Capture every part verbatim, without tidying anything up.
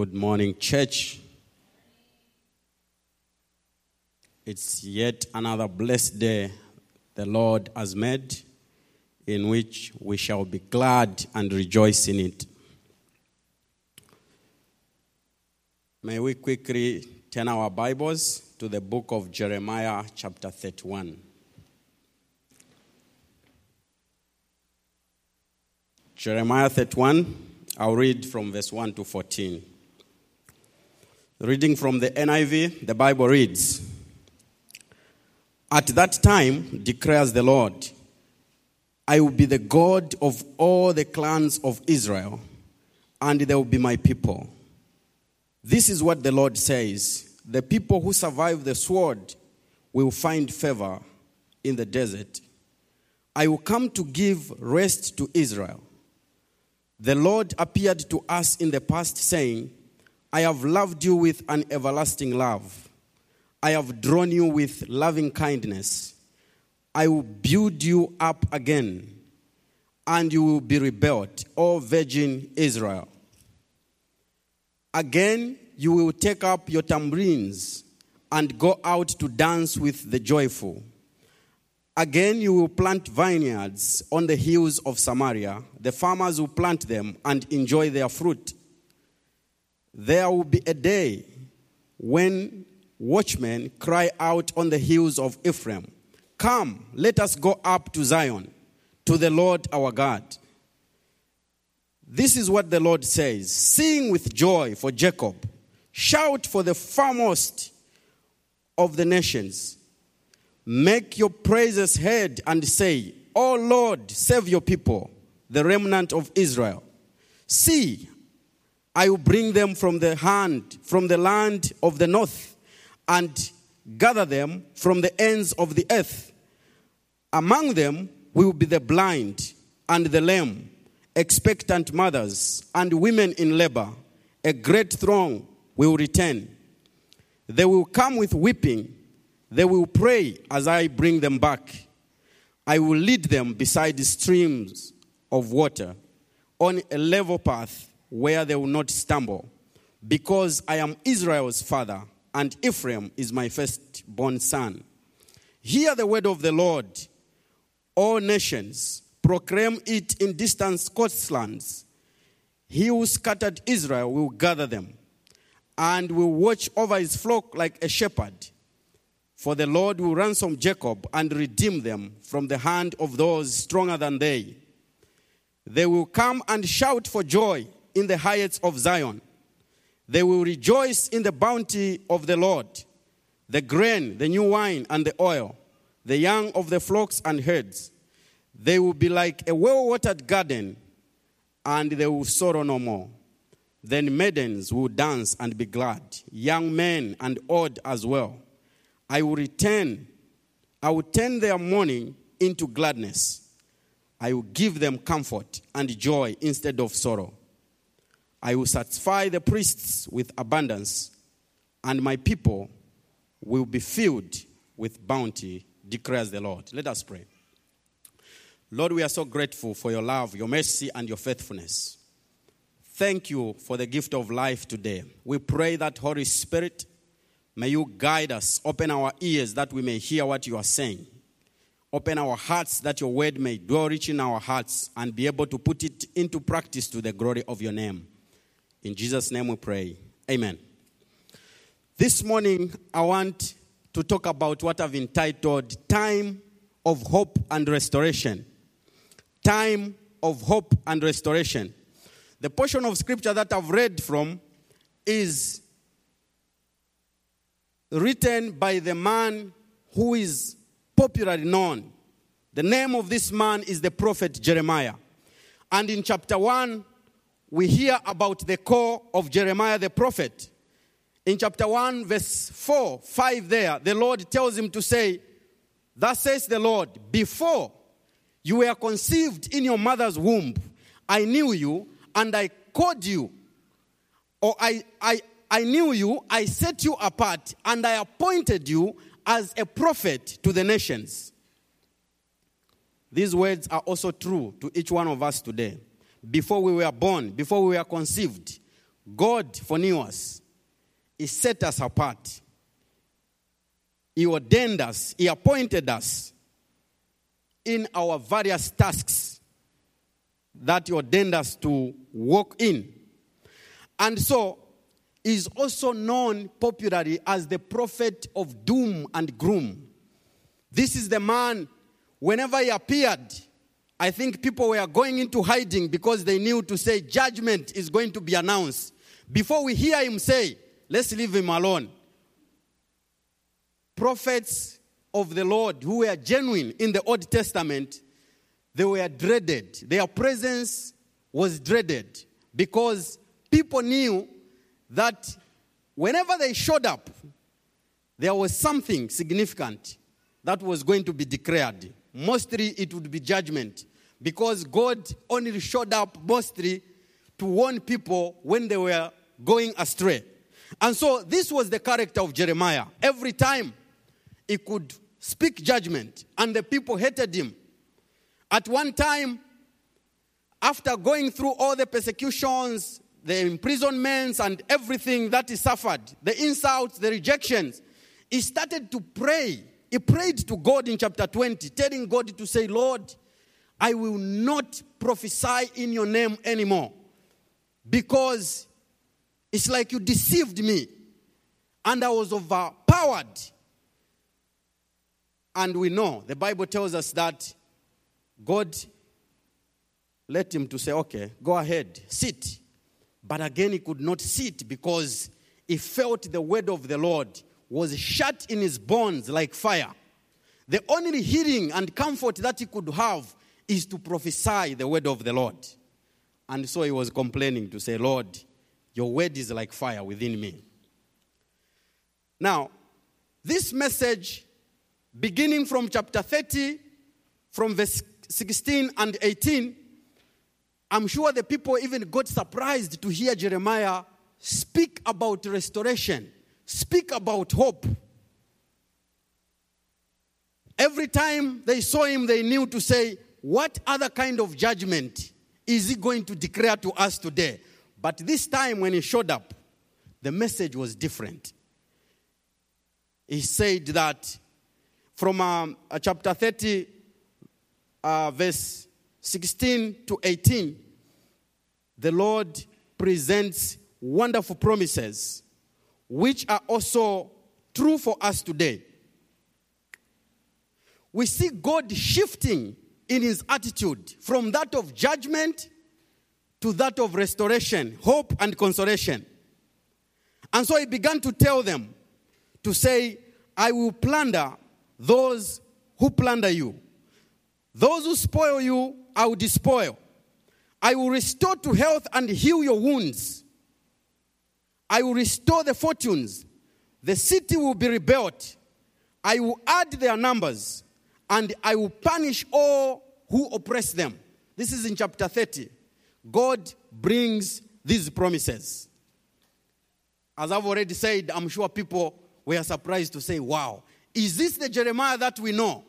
Good morning, church. It's yet another blessed day the Lord has made, in which we shall be glad and rejoice in it. May we quickly turn our Bibles to the book of Jeremiah, chapter thirty-one. Jeremiah thirty-one, I'll read from verse one to fourteen. Reading from the N I V, the Bible reads, "At that time, declares the Lord, I will be the God of all the clans of Israel, and they will be my people. This is what the Lord says, the people who survive the sword will find favor in the desert. I will come to give rest to Israel. The Lord appeared to us in the past, saying, I have loved you with an everlasting love. I have drawn you with loving kindness. I will build you up again, and you will be rebuilt, O virgin Israel. Again, you will take up your tambourines and go out to dance with the joyful. Again, you will plant vineyards on the hills of Samaria. The farmers will plant them and enjoy their fruit. There will be a day when watchmen cry out on the hills of Ephraim, Come, let us go up to Zion, to the Lord our God. This is what the Lord says, Sing with joy for Jacob. Shout for the foremost of the nations. Make your praises heard and say, O Lord, save your people, the remnant of Israel. See, I will bring them from the hand, from the land of the north, and gather them from the ends of the earth. Among them will be the blind and the lame, expectant mothers and women in labor. A great throng will return. They will come with weeping. They will pray as I bring them back. I will lead them beside the streams of water on a level path where they will not stumble, because I am Israel's father, and Ephraim is my firstborn son. Hear the word of the Lord, all nations. Proclaim it in distant coastlands. He who scattered Israel will gather them, and will watch over his flock like a shepherd. For the Lord will ransom Jacob and redeem them from the hand of those stronger than they. They will come and shout for joy in the heights of Zion. They will rejoice in the bounty of the Lord, the grain, the new wine, and the oil, the young of the flocks and herds. They will be like a well-watered garden, and they will sorrow no more. Then maidens will dance and be glad, young men and old as well. I will return, I will turn their mourning into gladness. I will give them comfort and joy instead of sorrow. I will satisfy the priests with abundance, and my people will be filled with bounty, declares the Lord. Let us pray. Lord, we are so grateful for your love, your mercy, and your faithfulness. Thank you for the gift of life today. We pray that, Holy Spirit, may you guide us, open our ears that we may hear what you are saying. Open our hearts that your word may dwell rich in our hearts and be able to put it into practice to the glory of your name. In Jesus' name we pray. Amen. This morning, I want to talk about what I've entitled Time of Hope and Restoration. Time of Hope and Restoration. The portion of scripture that I've read from is written by the man who is popularly known. The name of this man is the prophet Jeremiah. And in chapter one, we hear about the call of Jeremiah the prophet. In chapter one, verse four, five there, the Lord tells him to say, Thus says the Lord, before you were conceived in your mother's womb, I knew you and I called you. Or I, I, I knew you, I set you apart, and I appointed you as a prophet to the nations. These words are also true to each one of us today. Before we were born, before we were conceived, God foreknew us. He set us apart. He ordained us. He appointed us in our various tasks that He ordained us to walk in. And so, He is also known popularly as the prophet of doom and gloom. This is the man, whenever he appeared, I think people were going into hiding because they knew to say judgment is going to be announced. Before we hear him say, let's leave him alone. Prophets of the Lord who were genuine in the Old Testament, they were dreaded. Their presence was dreaded because people knew that whenever they showed up, there was something significant that was going to be declared. Mostly it would be judgment, because God only showed up mostly to warn people when they were going astray. And so this was the character of Jeremiah. Every time he could speak judgment, and the people hated him. At one time, after going through all the persecutions, the imprisonments, and everything that he suffered, the insults, the rejections, he started to pray. He prayed to God in chapter twenty, telling God to say, Lord, I will not prophesy in your name anymore, because it's like you deceived me, and I was overpowered. And we know, the Bible tells us that God let him to say, okay, go ahead, sit. But again, he could not sit because he felt the word of the Lord was shut in his bones like fire. The only healing and comfort that he could have is to prophesy the word of the Lord. And so he was complaining to say, Lord, your word is like fire within me. Now, this message, beginning from chapter thirty, from verse sixteen and eighteen, I'm sure the people even got surprised to hear Jeremiah speak about restoration, speak about hope. Every time they saw him, they knew to say, what other kind of judgment is he going to declare to us today? But this time when he showed up, the message was different. He said that from um, uh, chapter thirty, uh, verse sixteen to eighteen, the Lord presents wonderful promises, which are also true for us today. We see God shifting in his attitude from that of judgment to that of restoration, hope, and consolation. And so he began to tell them, to say, I will plunder those who plunder you. Those who spoil you, I will despoil. I will restore to health and heal your wounds. I will restore the fortunes. The city will be rebuilt. I will add their numbers, and I will punish all who oppress them. This is in chapter thirty. God brings these promises. As I've already said, I'm sure people were surprised to say, wow, is this the Jeremiah that we know?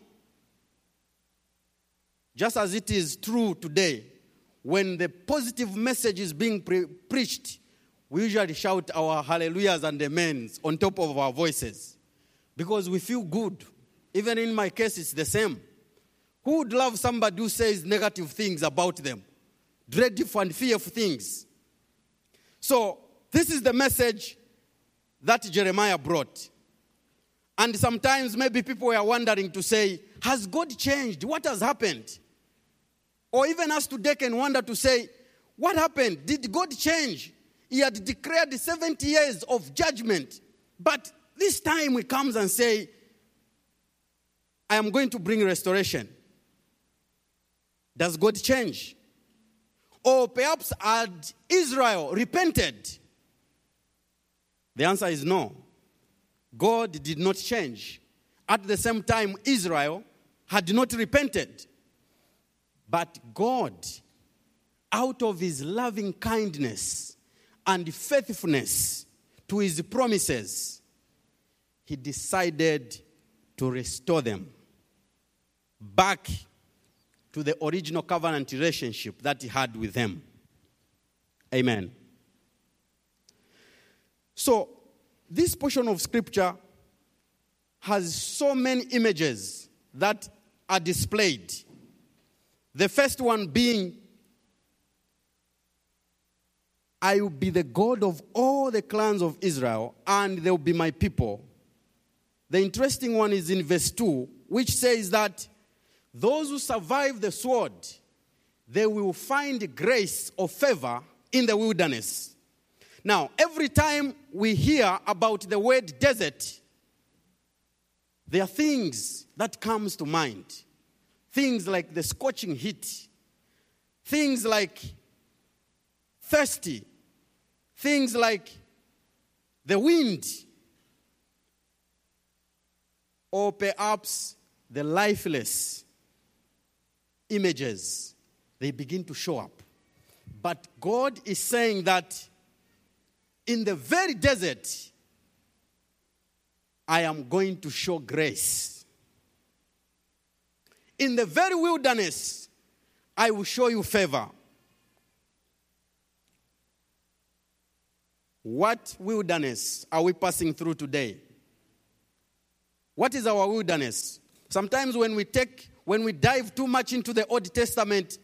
Just as it is true today, when the positive message is being pre- preached, we usually shout our hallelujahs and amens on top of our voices because we feel good. Even in my case, it's the same. Who would love somebody who says negative things about them? Dreadful and fearful things. So, this is the message that Jeremiah brought. And sometimes maybe people were wondering to say, has God changed? What has happened? Or even us today can wonder to say, what happened? Did God change? He had declared seventy years of judgment. But this time he comes and say, I am going to bring restoration. Does God change? Or perhaps had Israel repented? The answer is no. God did not change. At the same time, Israel had not repented. But God, out of his loving kindness and faithfulness to his promises, he decided to restore them back to the original covenant relationship that he had with them. Amen. So, this portion of scripture has so many images that are displayed. The first one being, I will be the God of all the clans of Israel, and they will be my people. The interesting one is in verse two, which says that those who survive the sword, they will find grace or favor in the wilderness. Now, every time we hear about the word desert, there are things that comes to mind. Things like the scorching heat. Things like thirsty. Things like the wind. Or perhaps the lifeless images. They begin to show up. But God is saying that in the very desert, I am going to show grace. In the very wilderness, I will show you favor. What wilderness are we passing through today? What is our wilderness? Sometimes when we take, when we dive too much into the Old Testament,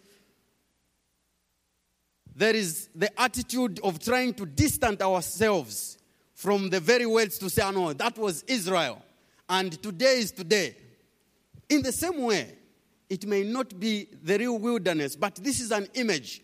there is the attitude of trying to distance ourselves from the very words to say, oh, no, that was Israel, and today is today. In the same way, it may not be the real wilderness, but this is an image.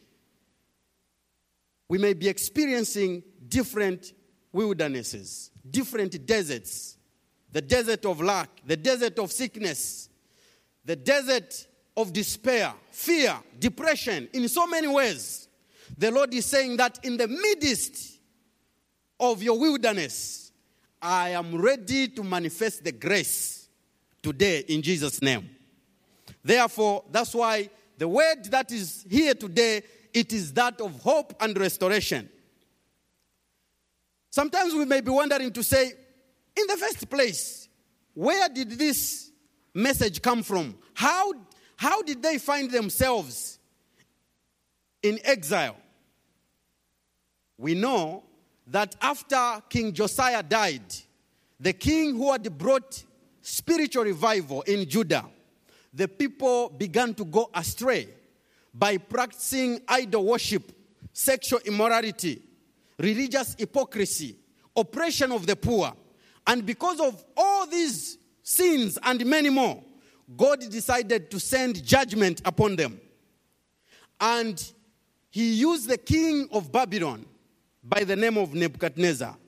We may be experiencing different wildernesses, different deserts. The desert of lack, the desert of sickness, the desert of despair, fear, depression, in so many ways. The Lord is saying that in the midst of your wilderness, I am ready to manifest the grace today in Jesus' name. Therefore, that's why the word that is here today, it is that of hope and restoration. Sometimes we may be wondering to say, in the first place, where did this message come from? How, how did they find themselves in exile? We know that after King Josiah died, the king who had brought spiritual revival in Judah, the people began to go astray by practicing idol worship, sexual immorality, religious hypocrisy, oppression of the poor. And because of all these sins and many more, God decided to send judgment upon them. And he used the king of Babylon by the name of Nebuchadnezzar.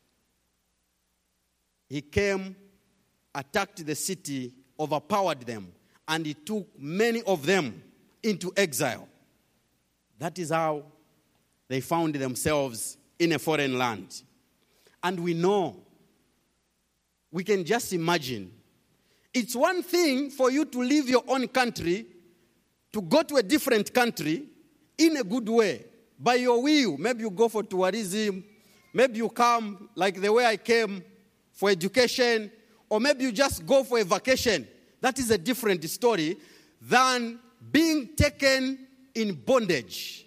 He came, attacked the city, overpowered them, and he took many of them into exile. That is how they found themselves in a foreign land. And we know, we can just imagine, it's one thing for you to leave your own country, to go to a different country in a good way, by your will. Maybe you go for tourism, maybe you come like the way I came for education, or maybe you just go for a vacation. That is a different story than being taken in bondage.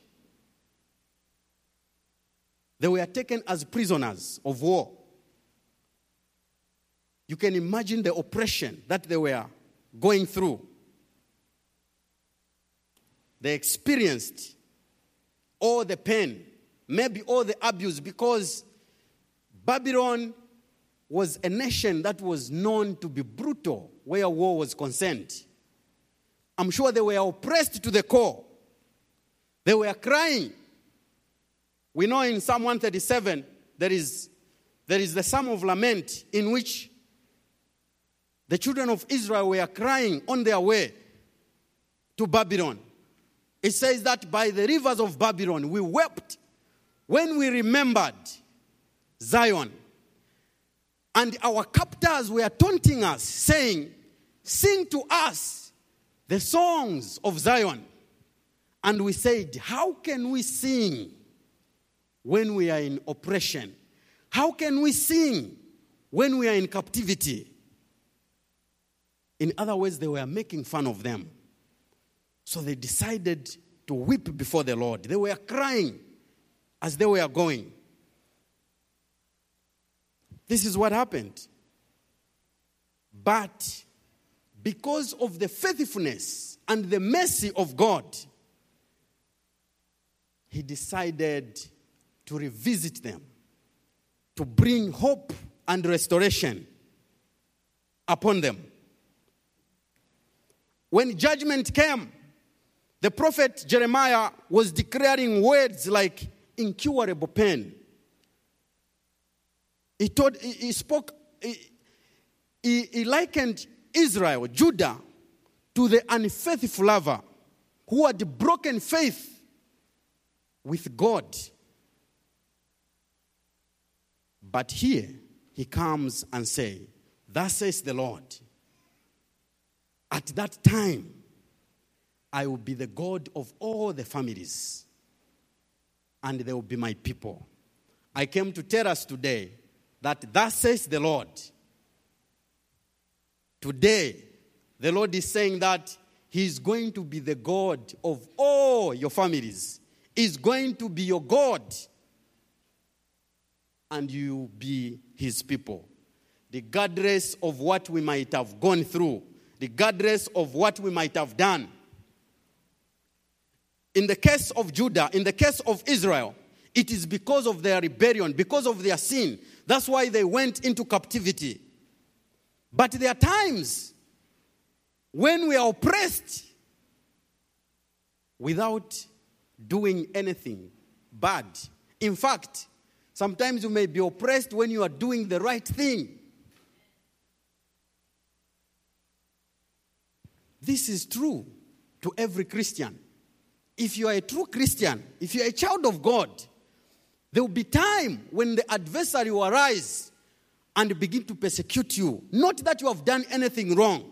They were taken as prisoners of war. You can imagine the oppression that they were going through. They experienced all the pain, maybe all the abuse, because Babylon was a nation that was known to be brutal where war was concerned. I'm sure they were oppressed to the core. They were crying. We know in Psalm one thirty-seven, there is, there is the Psalm of Lament in which the children of Israel were crying on their way to Babylon. It says that by the rivers of Babylon, we wept when we remembered Zion. And our captors were taunting us, saying, sing to us the songs of Zion. And we said, how can we sing when we are in oppression? How can we sing when we are in captivity? In other words, they were making fun of them. So they decided to weep before the Lord. They were crying as they were going. This is what happened. But because of the faithfulness and the mercy of God, he decided to revisit them, to bring hope and restoration upon them. When judgment came, the prophet Jeremiah was declaring words like incurable pain. He told, he, he spoke, he, he, he likened Israel, Judah, to the unfaithful lover who had broken faith with God. But here he comes and says, thus says the Lord, at that time I will be the God of all the families, and they will be my people. I came to tell us today that thus says the Lord. Today, the Lord is saying that he is going to be the God of all your families. He is going to be your God, and you be his people. Regardless of what we might have gone through, regardless of what we might have done. In the case of Judah, in the case of Israel, it is because of their rebellion, because of their sin. That's why they went into captivity. But there are times when we are oppressed without doing anything bad. In fact, sometimes you may be oppressed when you are doing the right thing. This is true to every Christian. If you are a true Christian, if you are a child of God, there will be time when the adversary will arise and begin to persecute you. Not that you have done anything wrong.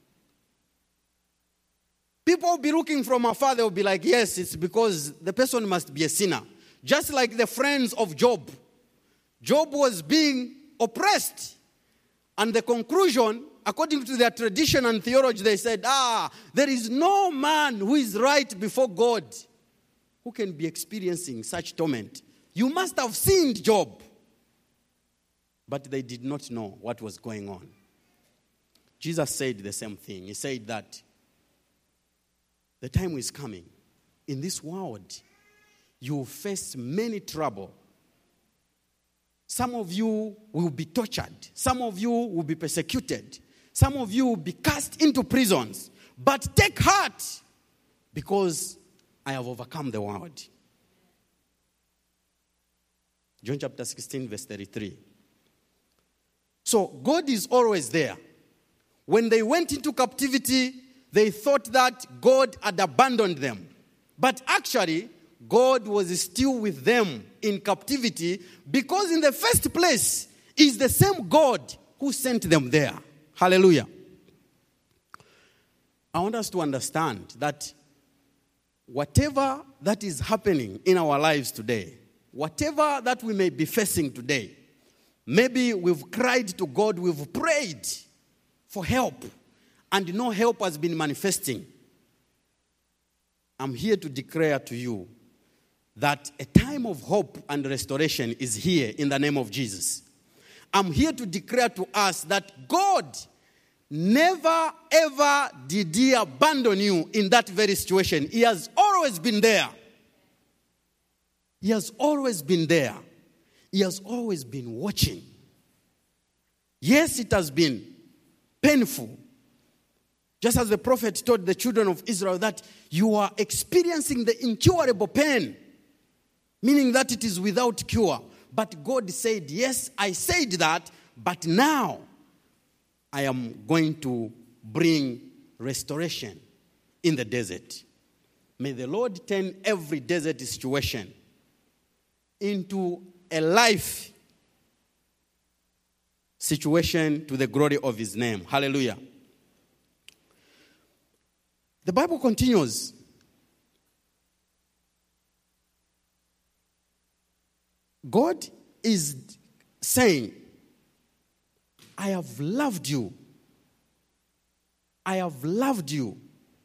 People will be looking from afar, they will be like, yes, it's because the person must be a sinner. Just like the friends of Job. Job was being oppressed. And the conclusion, according to their tradition and theology, they said, ah, there is no man who is right before God who can be experiencing such torment. You must have sinned, Job. But they did not know what was going on. Jesus said the same thing. He said that the time is coming. In this world, you will face many trouble. Some of you will be tortured. Some of you will be persecuted. Some of you will be cast into prisons. But take heart, because I have overcome the world. John chapter sixteen, verse thirty-three. So God is always there. When they went into captivity, they thought that God had abandoned them. But actually, God was still with them in captivity, because in the first place, is the same God who sent them there. Hallelujah. I want us to understand that whatever that is happening in our lives today, whatever that we may be facing today, maybe we've cried to God, we've prayed for help, and no help has been manifesting. I'm here to declare to you that a time of hope and restoration is here in the name of Jesus. I'm here to declare to us that God never ever did he abandon you in that very situation. He has always been there. He has always been there. He has always been watching. Yes, it has been painful. Just as the prophet told the children of Israel that you are experiencing the incurable pain, meaning that it is without cure. But God said, yes, I said that, but now I am going to bring restoration in the desert. May the Lord turn every desert situation into a life situation to the glory of his name. Hallelujah. The Bible continues. God is saying, I have loved you. I have loved you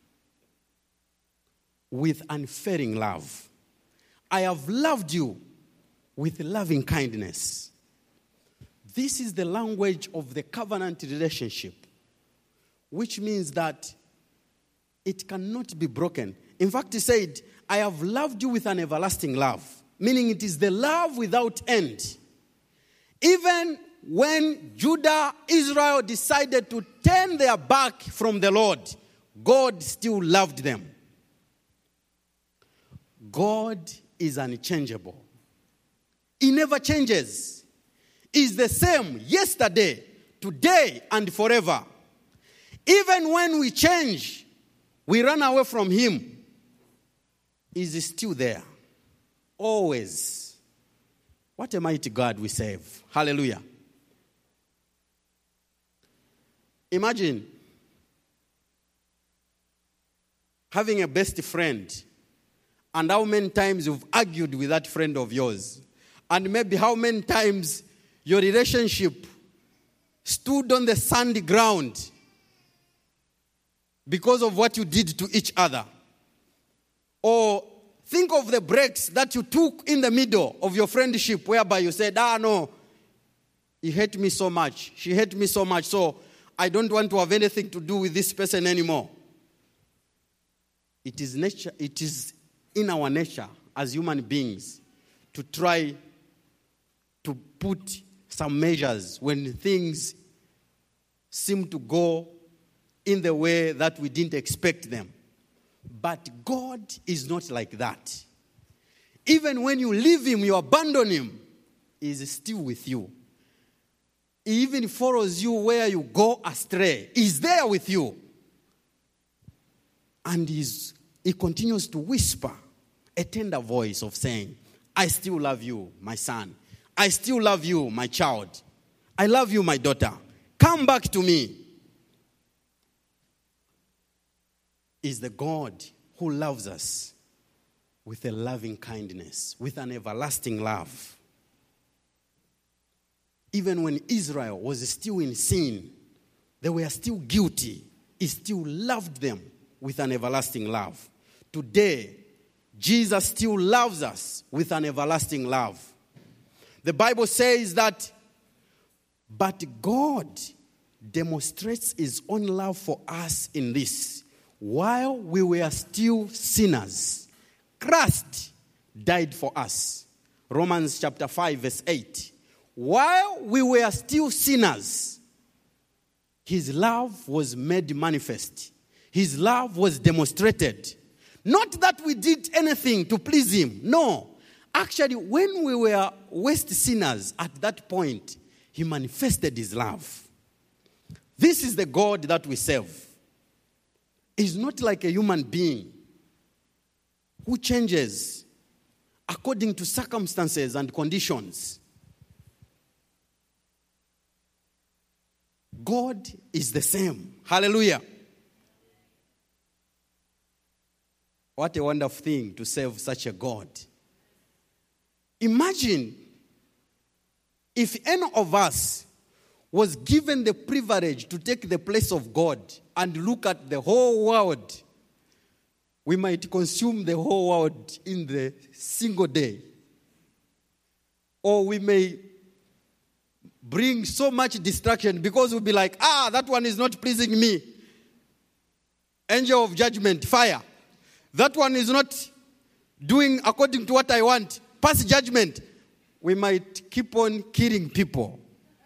with unfailing love. I have loved you with loving kindness. This is the language of the covenant relationship, which means that it cannot be broken. In fact, he said, I have loved you with an everlasting love, meaning it is the love without end. Even when Judah, Israel decided to turn their back from the Lord, God still loved them. God is unchangeable. He never changes. He's the same yesterday, today, and forever. Even when we change, we run away from him, he's still there. Always. What a mighty God we serve. Hallelujah. Imagine having a best friend and how many times you've argued with that friend of yours. And maybe how many times your relationship stood on the sandy ground because of what you did to each other. Or think of the breaks that you took in the middle of your friendship whereby you said, ah, no, he hated me so much. She hated me so much, so I don't want to have anything to do with this person anymore. It is nature, it is in our nature as human beings to try to put some measures when things seem to go in the way that we didn't expect them. But God is not like that. Even when you leave him, you abandon him, he is still with you. He even follows you where you go astray. He's there with you. And he's, he continues to whisper a tender voice of saying, I still love you, my son. I still love you, my child. I love you, my daughter. Come back to me. Is the God who loves us with a loving kindness, with an everlasting love. Even when Israel was still in sin, they were still guilty. He still loved them with an everlasting love. Today, Jesus still loves us with an everlasting love. The Bible says that, but God demonstrates his own love for us in this. While we were still sinners, Christ died for us. Romans chapter five, verse eight. While we were still sinners, his love was made manifest. His love was demonstrated. Not that we did anything to please him. No. Actually, when we were worst sinners at that point, he manifested his love. This is the God that we serve. He's not like a human being who changes according to circumstances and conditions. God is the same. Hallelujah. What a wonderful thing to serve such a God. Imagine if any of us was given the privilege to take the place of God and look at the whole world, we might consume the whole world in the single day. Or we may bring so much distraction because we'll be like, ah, that one is not pleasing me. Angel of judgment, fire. That one is not doing according to what I want. Pass judgment. We might keep on killing people.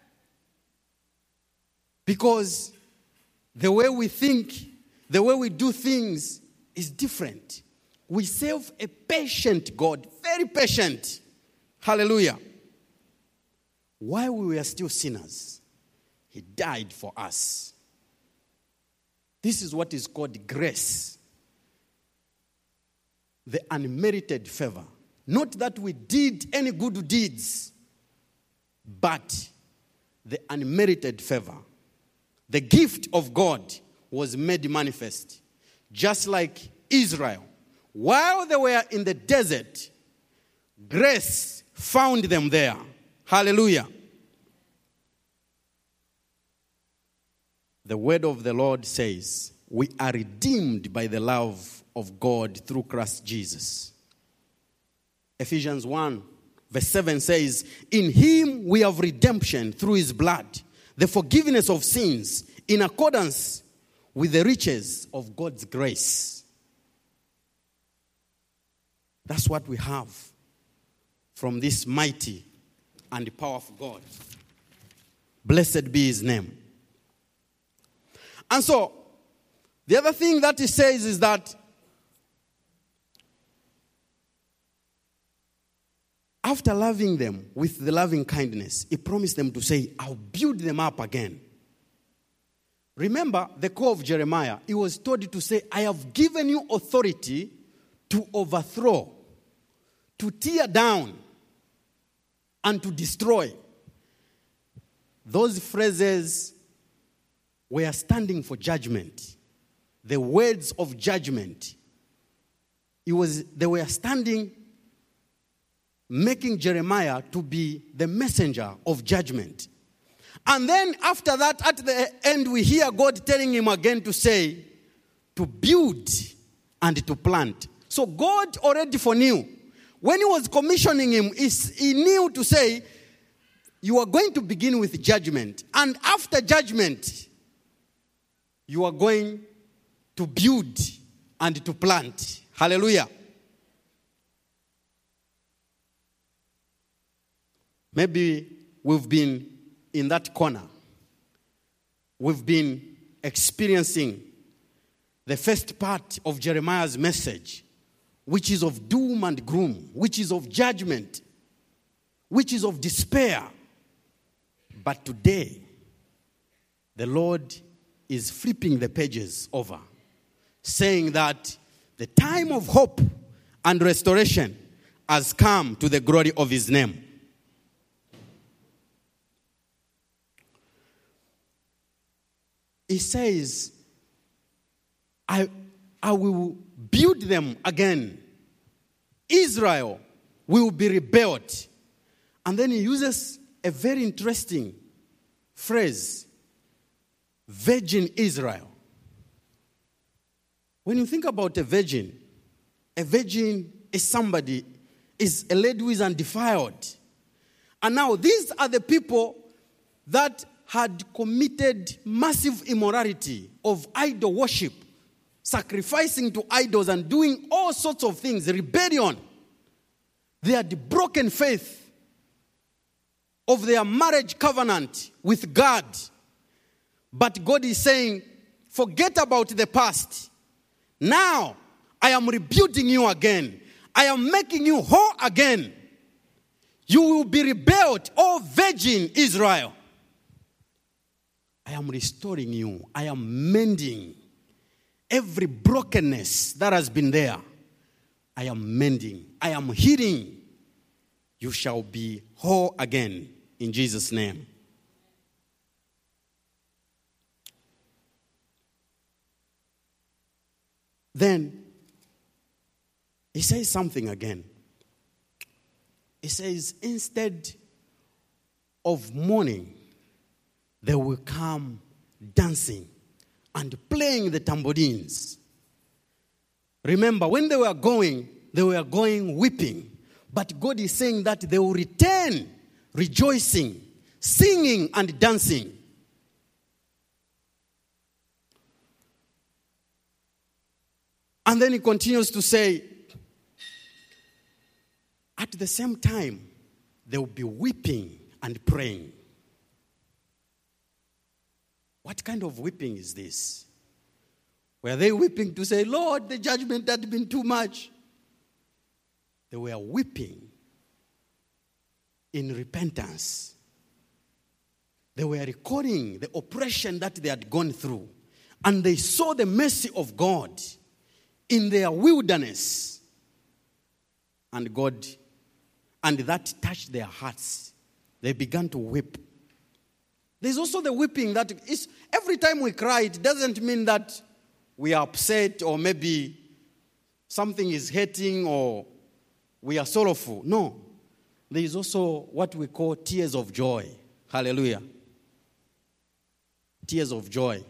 Because the way we think, the way we do things is different. We serve a patient God, very patient. Hallelujah. While we were still sinners, he died for us. This is what is called grace. The unmerited favor. Not that we did any good deeds, but the unmerited favor. The gift of God was made manifest. Just like Israel. While they were in the desert, grace found them there. Hallelujah. The word of the Lord says, we are redeemed by the love of God through Christ Jesus. Ephesians one, verse seven says, in him we have redemption through his blood, the forgiveness of sins, in accordance with the riches of God's grace. That's what we have from this mighty and powerful God. Blessed be his name. And so, the other thing that he says is that after loving them with the loving kindness, he promised them to say, I'll build them up again. Remember the call of Jeremiah. He was told to say, I have given you authority to overthrow, to tear down, and to destroy. Those phrases were standing for judgment. The words of judgment. It was, they were standing, making Jeremiah to be the messenger of judgment. And then after that, at the end, we hear God telling him again to say, to build and to plant. So God already foreknew. When he was commissioning him, he knew to say, you are going to begin with judgment. And after judgment, you are going to build and to plant. Hallelujah. Maybe we've been in that corner. We've been experiencing the first part of Jeremiah's message, which is of doom and gloom, which is of judgment, which is of despair. But today, the Lord is flipping the pages over, saying that the time of hope and restoration has come to the glory of his name. He says, I, I will build them again. Israel will be rebuilt. And then he uses a very interesting phrase, virgin Israel. When you think about a virgin, a virgin is somebody, is a lady who is undefiled. And now these are the people that had committed massive immorality of idol worship, sacrificing to idols and doing all sorts of things, rebellion. They had broken faith of their marriage covenant with God. But God is saying, forget about the past. Now, I am rebuilding you again. I am making you whole again. You will be rebuilt, O virgin Israel. I am restoring you. I am mending every brokenness that has been there. I am mending. I am healing. You shall be whole again in Jesus' name. Then he says something again. He says, instead of mourning, they will come dancing and playing the tambourines. Remember, when they were going, they were going weeping. But God is saying that they will return rejoicing, singing and dancing. And then he continues to say, at the same time, they will be weeping and praying. What kind of weeping is this? Were they weeping to say, Lord, the judgment had been too much? They were weeping in repentance. They were recalling the oppression that they had gone through. And they saw the mercy of God in their wilderness. And God, and that touched their hearts. They began to weep. There's also the weeping that is, every time we cry, it doesn't mean that we are upset or maybe something is hurting or we are sorrowful. No. There is also what we call tears of joy. Hallelujah. Tears of joy.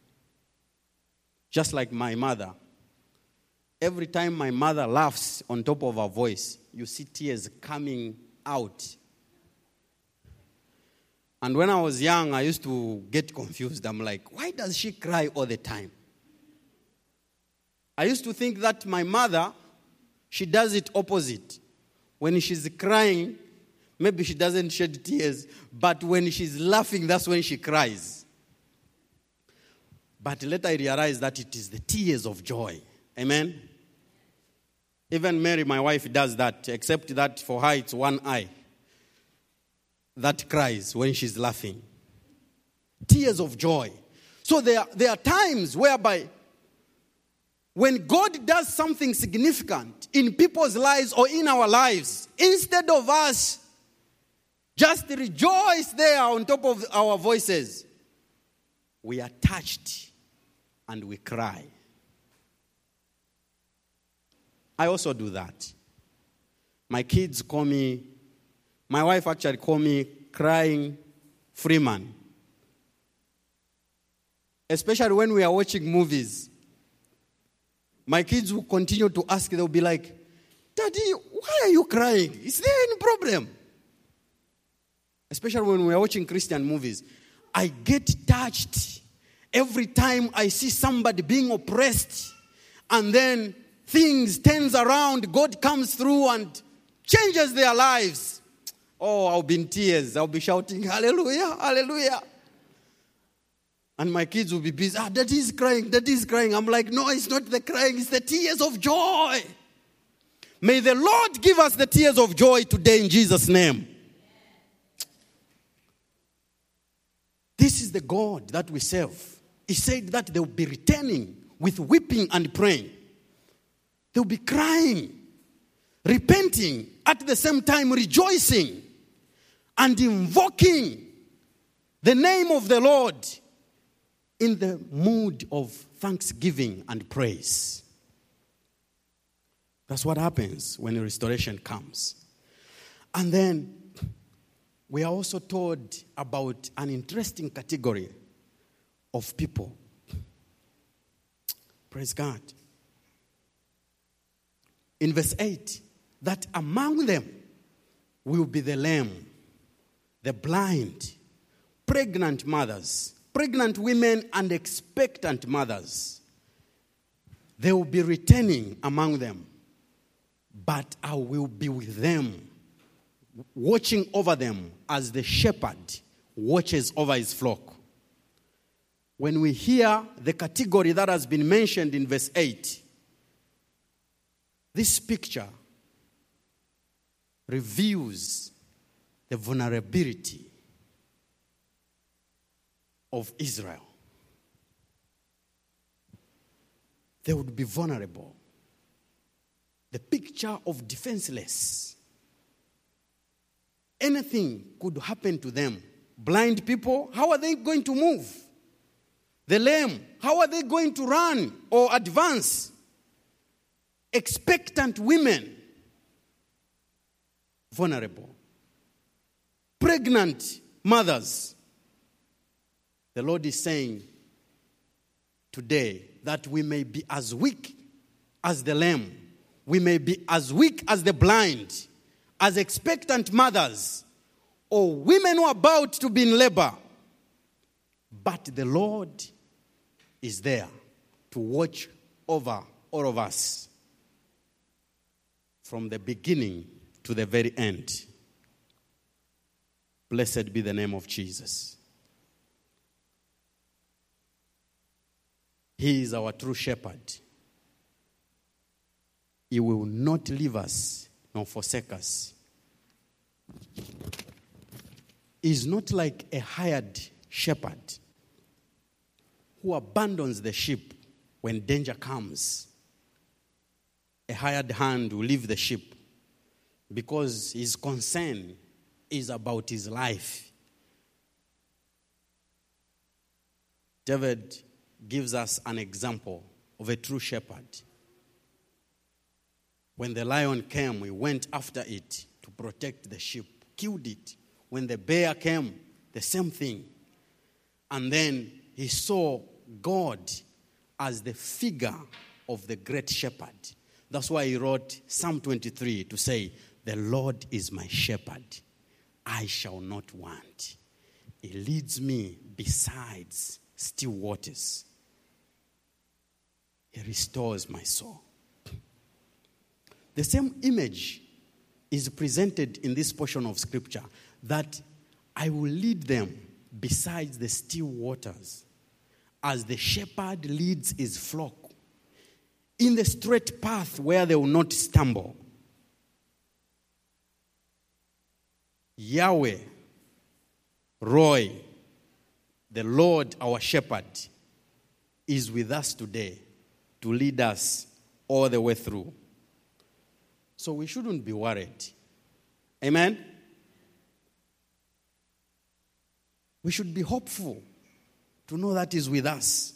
Just like my mother. Every time my mother laughs on top of her voice, you see tears coming out. And when I was young, I used to get confused. I'm like, why does she cry all the time? I used to think that my mother, she does it opposite. When she's crying, maybe she doesn't shed tears, but when she's laughing, that's when she cries. But later I realized that it is the tears of joy. Amen? Even Mary, my wife, does that, except that for her it's one eye that cries when she's laughing. Tears of joy. So there, there are times whereby when God does something significant in people's lives or in our lives, instead of us just rejoice there on top of our voices, we are touched and we cry. I also do that. My kids call me, my wife actually call me crying Freeman. Especially when we are watching movies. My kids will continue to ask, they'll be like, Daddy, why are you crying? Is there any problem? Especially when we are watching Christian movies. I get touched every time I see somebody being oppressed and then things turns around, God comes through and changes their lives. Oh, I'll be in tears. I'll be shouting, hallelujah, hallelujah. And my kids will be busy. Ah, Daddy is crying, Daddy is crying. I'm like, no, it's not the crying, it's the tears of joy. May the Lord give us the tears of joy today in Jesus' name. This is the God that we serve. He said that they will be returning with weeping and praying. They will be crying, repenting, at the same time rejoicing and invoking the name of the Lord in the mood of thanksgiving and praise. That's what happens when restoration comes. And then we are also told about an interesting category of people. Praise God. In verse eight, that among them will be the lame, the blind, pregnant mothers, pregnant women and expectant mothers. They will be returning among them, but I will be with them, watching over them as the shepherd watches over his flock. When we hear the category that has been mentioned in verse eight, this picture reveals the vulnerability of Israel. They would be vulnerable. The picture of defenseless. Anything could happen to them. Blind people, how are they going to move? The lame, how are they going to run or advance? Expectant women, vulnerable. Pregnant mothers. The Lord is saying today that we may be as weak as the lame. We may be as weak as the blind, as expectant mothers, or women who are about to be in labor. But the Lord is there to watch over all of us from the beginning to the very end. Blessed be the name of Jesus. He is our true shepherd. He will not leave us nor forsake us. He is not like a hired shepherd who abandons the sheep when danger comes. A hired hand will leave the sheep because his concern is about his life. David gives us an example of a true shepherd. When the lion came, he went after it to protect the sheep, killed it. When the bear came, the same thing. And then he saw God as the figure of the great shepherd. That's why he wrote Psalm twenty-three to say, The Lord is my shepherd. I shall not want. He leads me besides still waters. He restores my soul. The same image is presented in this portion of scripture, that I will lead them besides the still waters, as the shepherd leads his flock in the straight path where they will not stumble. Yahweh, Roy, the Lord our shepherd, is with us today to lead us all the way through. So we shouldn't be worried. Amen? We should be hopeful to know that He's with us.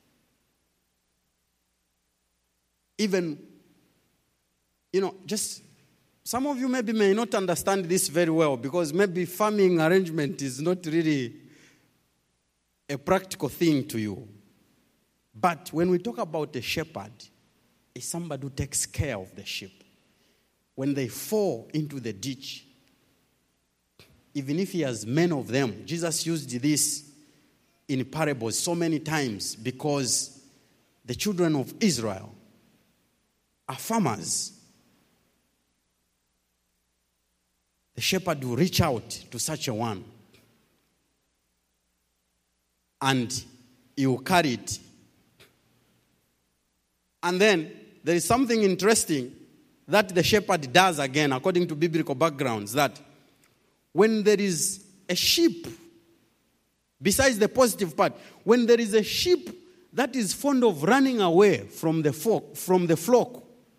Even, you know, just some of you maybe may not understand this very well, because maybe farming arrangement is not really a practical thing to you. But when we talk about a shepherd, it's somebody who takes care of the sheep. When they fall into the ditch, even if he has many of them, Jesus used this in parables so many times, because the children of Israel are farmers. The shepherd will reach out to such a one, and he will carry it. And then there is something interesting that the shepherd does again, according to biblical backgrounds, that when there is a sheep, besides the positive part, when there is a sheep that is fond of running away from the flock, from the flock,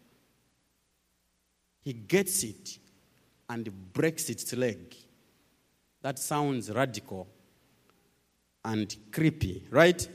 he gets it and breaks its leg. That sounds radical and creepy, right?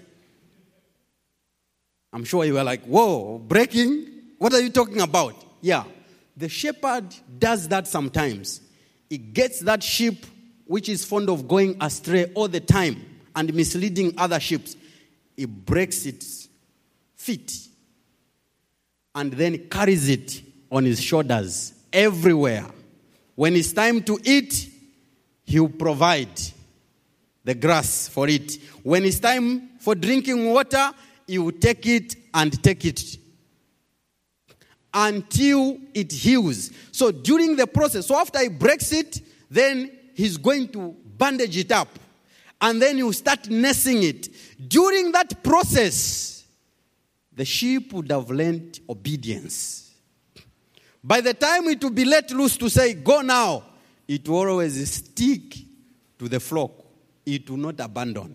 I'm sure you were like, whoa, breaking? What are you talking about? Yeah, the shepherd does that sometimes. He gets that sheep which is fond of going astray all the time and misleading other sheep. He breaks its feet and then carries it on his shoulders everywhere. When it's time to eat, he will provide the grass for it. When it's time for drinking water, he will take it and take it until it heals. So during the process, so after he breaks it, then he's going to bandage it up. And then he will start nursing it. During that process, the sheep would have learned obedience. By the time it will be let loose to say, go now, it will always stick to the flock. It will not abandon.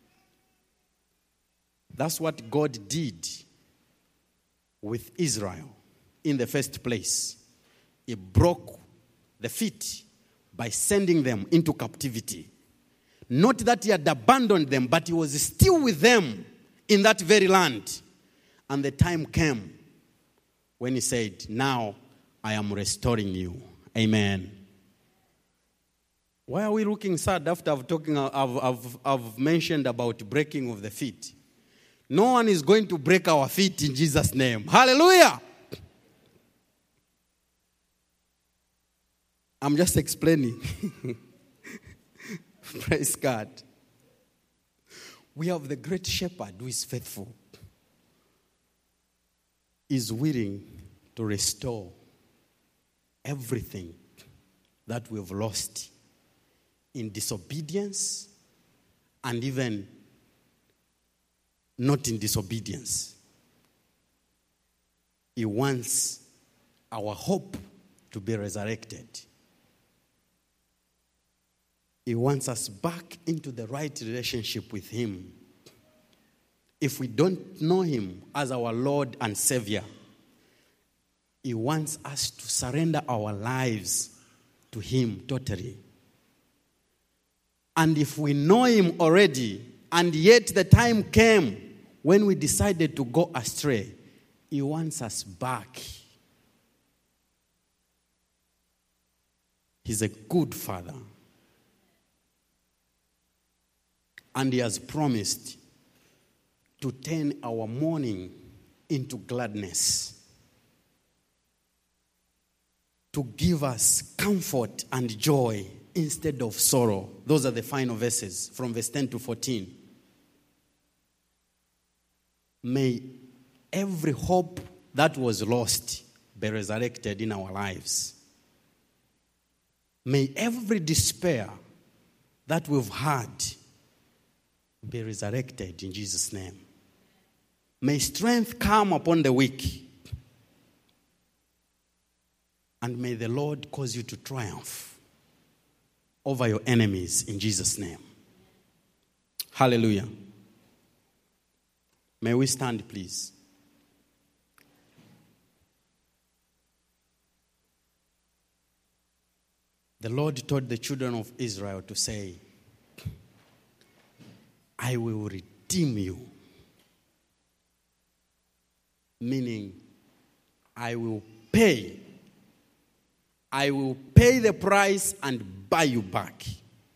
That's what God did with Israel in the first place. He broke the feet by sending them into captivity. Not that he had abandoned them, but he was still with them in that very land. And the time came when he said, now I am restoring you. Amen. Why are we looking sad after I've, talking, I've, I've, I've mentioned about breaking of the feet? No one is going to break our feet in Jesus' name. Hallelujah. I'm just explaining. Praise God. We have the great shepherd who is faithful. Is willing to restore everything that we've lost in disobedience and even not in disobedience. He wants our hope to be resurrected. He wants us back into the right relationship with him. If we don't know him as our Lord and Savior, he wants us to surrender our lives to him totally. And if we know him already, and yet the time came when we decided to go astray, he wants us back. He's a good Father. And he has promised to turn our mourning into gladness. to give us comfort and joy instead of sorrow. Those are the final verses from verse ten to fourteen. May every hope that was lost be resurrected in our lives. May every despair that we've had be resurrected in Jesus' name. May strength come upon the weak. And may the Lord cause you to triumph over your enemies in Jesus' name. Hallelujah. May we stand, please. The Lord told the children of Israel to say, I will redeem you. Meaning, I will pay. I will pay the price and buy you back.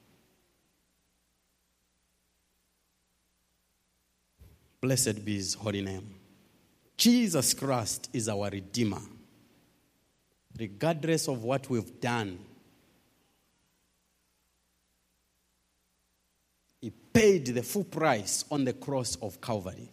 Blessed be his holy name. Jesus Christ is our Redeemer. Regardless of what we've done, he paid the full price on the cross of Calvary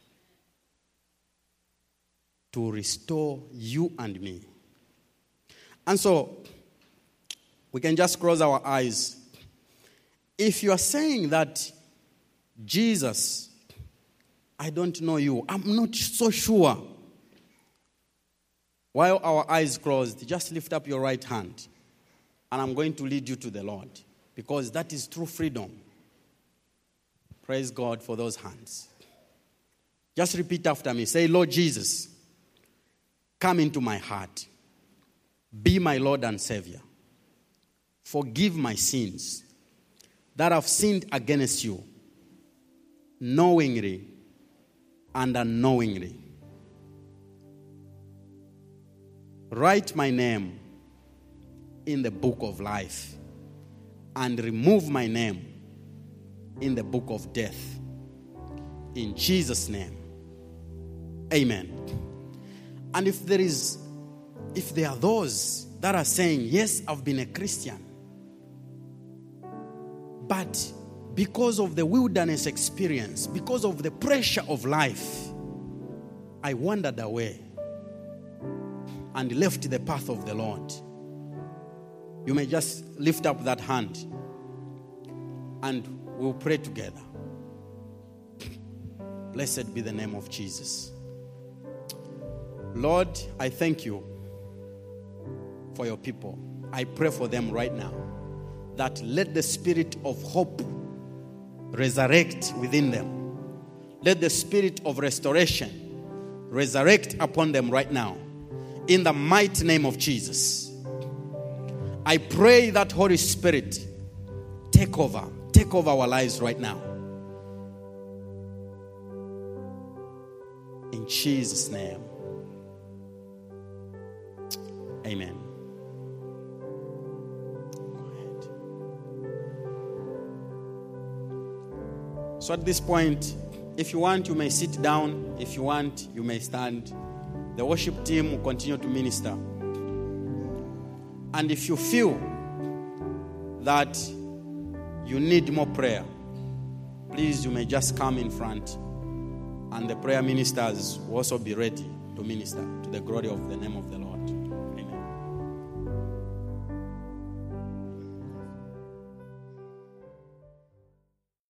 to restore you and me. And so, we can just close our eyes. If you are saying that, Jesus, I don't know you, I'm not so sure. While our eyes closed, just lift up your right hand. And I'm going to lead you to the Lord. Because that is true freedom. Praise God for those hands. Just repeat after me. Say, Lord Jesus, come into my heart. Be my Lord and Savior. Forgive my sins that I've sinned against you, knowingly and unknowingly. Write my name in the book of life and remove my name in the book of death. In Jesus' name. Amen. And if there is, if there are those that are saying, yes, I've been a Christian, but because of the wilderness experience, because of the pressure of life, I wandered away and left the path of the Lord. You may just lift up that hand and we'll pray together. Blessed be the name of Jesus. Lord, I thank you for your people. I pray for them right now that let the spirit of hope resurrect within them. Let the spirit of restoration resurrect upon them right now. In the mighty name of Jesus. I pray that Holy Spirit take over. Take over our lives right now. In Jesus' name. Amen. Go ahead. So at this point, if you want, you may sit down. If you want, you may stand. The worship team will continue to minister. And if you feel that you need more prayer, please, you may just come in front. And the prayer ministers will also be ready to minister to the glory of the name of the Lord.